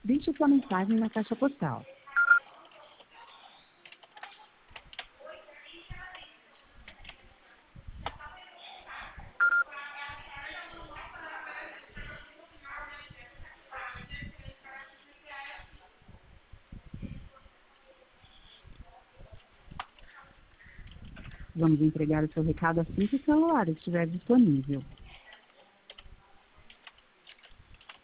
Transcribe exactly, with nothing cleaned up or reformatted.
Deixe sua mensagem na caixa postal. Vamos entregar o seu recado assim que o celular estiver disponível.